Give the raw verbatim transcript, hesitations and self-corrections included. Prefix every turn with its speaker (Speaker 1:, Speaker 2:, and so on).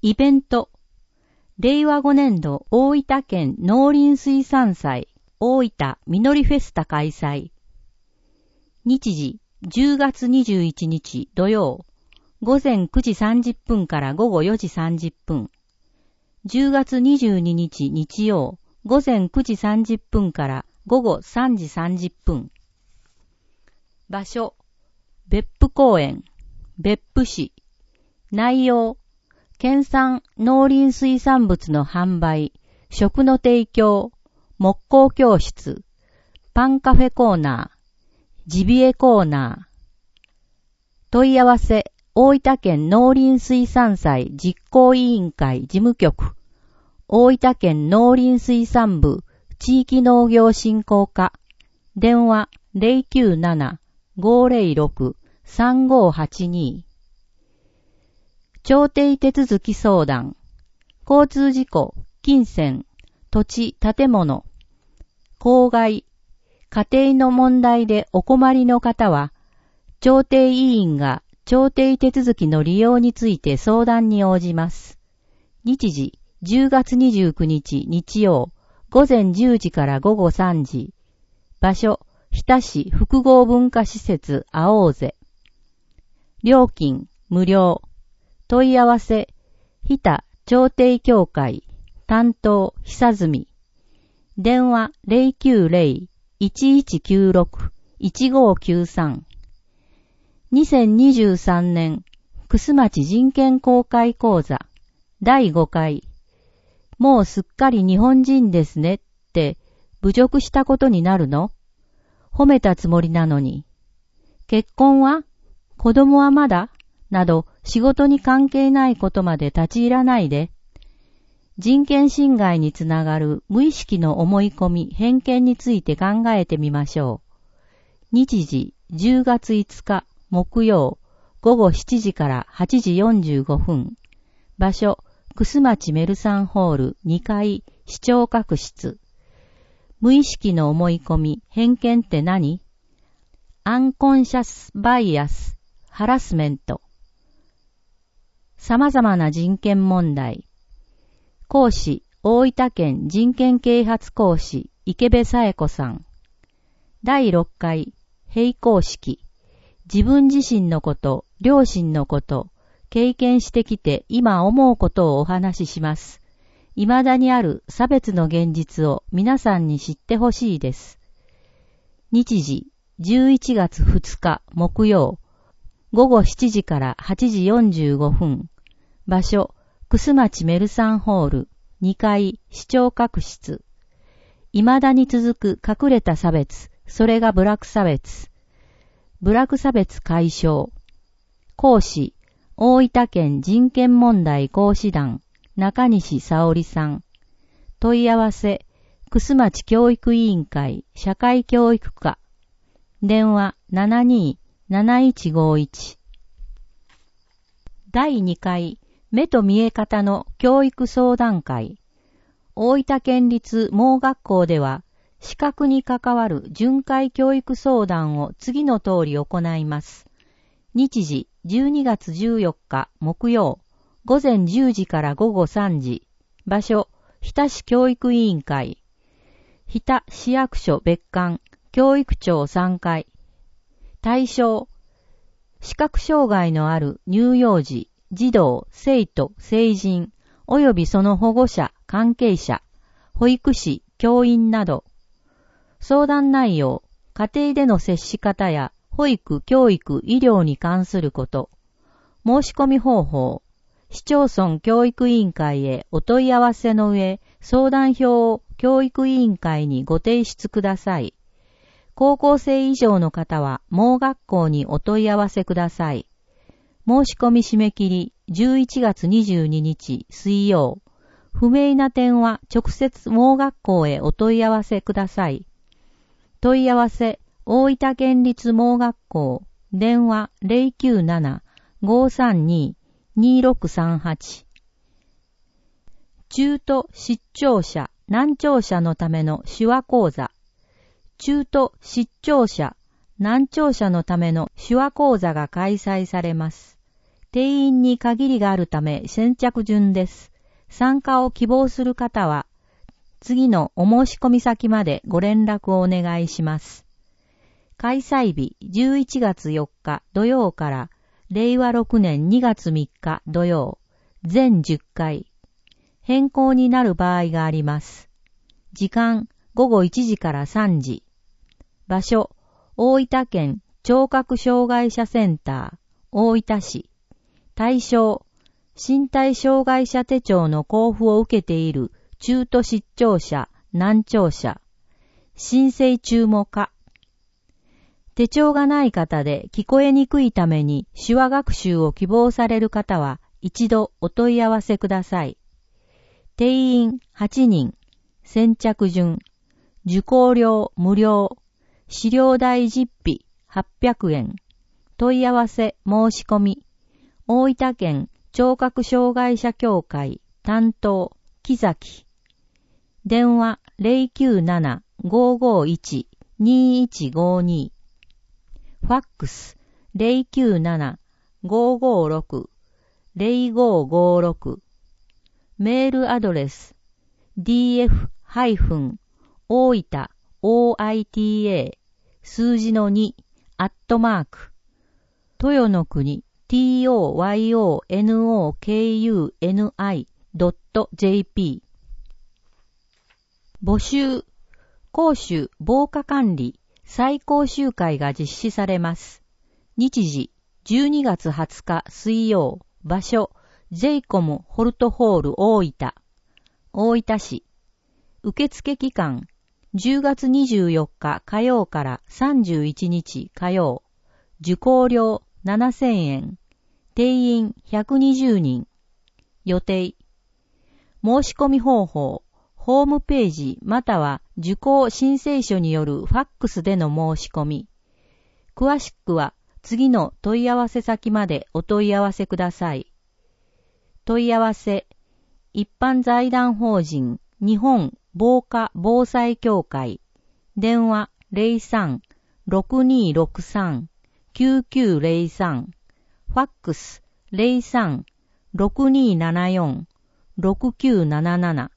Speaker 1: イベント。れいわごねんど大分県農林水産祭大分みのりフェスタ開催。日時じゅうがつにじゅういちにち土曜、午前くじさんじゅっぷんから午後よじさんじゅっぷん。じゅうがつにじゅうににち日曜、午前くじさんじゅっぷんから午後さんじさんじゅっぷん。場所、別府公園、別府市。内容、県産農林水産物の販売、食の提供、木工教室、パンカフェコーナー、ジビエコーナー。問い合わせ、大分県農林水産祭実行委員会事務局、大分県農林水産部地域農業振興課、電話 ゼロきゅうなな ごゼロろく さんごはちに。調停手続き相談、交通事故、金銭、土地、建物、公害、家庭の問題でお困りの方は、調停委員が調停手続きの利用について相談に応じます。日時、じゅうがつにじゅうくにち日曜、午前じゅうじから午後さんじ。場所、日田市複合文化施設青瀬。料金、無料。問い合わせ、日田調停協会、担当、久住。電話 ゼロきゅうゼロ いちいちきゅうろく いちごきゅうさん。にせんにじゅうさんねん、楠町人権公開講座、だいごかい。もうすっかり日本人ですねって侮辱したことになるの？褒めたつもりなのに。結婚は？子供はまだ？など仕事に関係ないことまで立ち入らないで。人権侵害につながる無意識の思い込み、偏見について考えてみましょう。日時じゅうがついつか木曜、午後しちじからはちじよんじゅうごふん。場所、楠町メルサンホールにかい視聴覚室。無意識の思い込み、偏見って何？アンコンシャスバイアス、ハラスメント。様々な人権問題。講師、大分県人権啓発講師、池部紗恵子さん。だいろっかい、閉講式。自分自身のこと、両親のこと、経験してきて今思うことをお話しします。未だにある差別の現実を皆さんに知ってほしいです。日時、じゅういちがつふつか木曜、午後しちじからはちじよんじゅうごふん。場所、楠町メルサンホールにかい視聴覚室。未だに続く隠れた差別、それがブラック差別。ブラック差別解消。講師、大分県人権問題講師団、中西沙織さん。問い合わせ、楠町教育委員会社会教育課。電話 ななにーなないちごいち。だいにかい、目と見え方の教育相談会。大分県立盲学校では、視覚に関わる巡回教育相談を次の通り行います。日時、じゅうにがつじゅうよっか木曜、午前じゅうじから午後さんじ。場所、日田市教育委員会。日田市役所別館、教育長さんかい。対象、視覚障害のある乳幼児、児童、生徒、成人、及びその保護者、関係者、保育士、教員など。相談内容、家庭での接し方や保育、教育、医療に関すること。申し込み方法、市町村教育委員会へお問い合わせの上、相談票を教育委員会にご提出ください。高校生以上の方は盲学校にお問い合わせください。申し込み締め切りじゅういちがつにじゅうににち水曜。不明な点は直接盲学校へお問い合わせください。問い合わせ、大分県立盲学校、電話 ゼロきゅうなな ごさんに にろくさんはち。中途失聴者、難聴者のための手話講座。中途失聴者、難聴者のための手話講座が開催されます。 定員に限りがあるため先着順です。参加を希望する方は、次のお申し込み先までご連絡をお願いします。開催日じゅういちがつよっか土曜かられいわろくねんにがつみっか土曜、全じゅっかい。変更になる場合があります。時間ごごいちじからさんじ。場所、大分県聴覚障害者センター、大分市。対象、身体障害者手帳の交付を受けている中途失聴者、難聴者。申請中も可。手帳がない方で聞こえにくいために手話学習を希望される方は一度お問い合わせください。定員はちにん、先着順、受講料無料、資料代実費はっぴゃくえん、問い合わせ申し込み、大分県聴覚障害者協会担当木崎、電話 ゼロきゅうなな ごーごーいち にーいちごーに、ファックス ゼロきゅうなな ごーごーろく ゼロごーごーろく、メールアドレス ディーエフ 大分 オーアイティーエー 数字のにアットマーク豊の国 トヨノクニ ドット ジェーピー 募集講習防火管理再講習会が実施されます。日時じゅうにがつはつか水曜、場所 ジェイコム ホルトホール大分、大分市。受付期間じゅうがつにじゅうよっか火曜からさんじゅういちにち火曜。受講料ななせんえん。定員ひゃくにじゅうにん。予定。申し込み方法。ホームページまたは受講申請書によるファックスでの申し込み。詳しくは次の問い合わせ先までお問い合わせください。問い合わせ。一般財団法人日本防火防災協会。電話 ゼロさん ろくにーろくさん きゅうきゅうゼロさん。ファックス ゼロさん ろくにーななよん ろくきゅうなななな。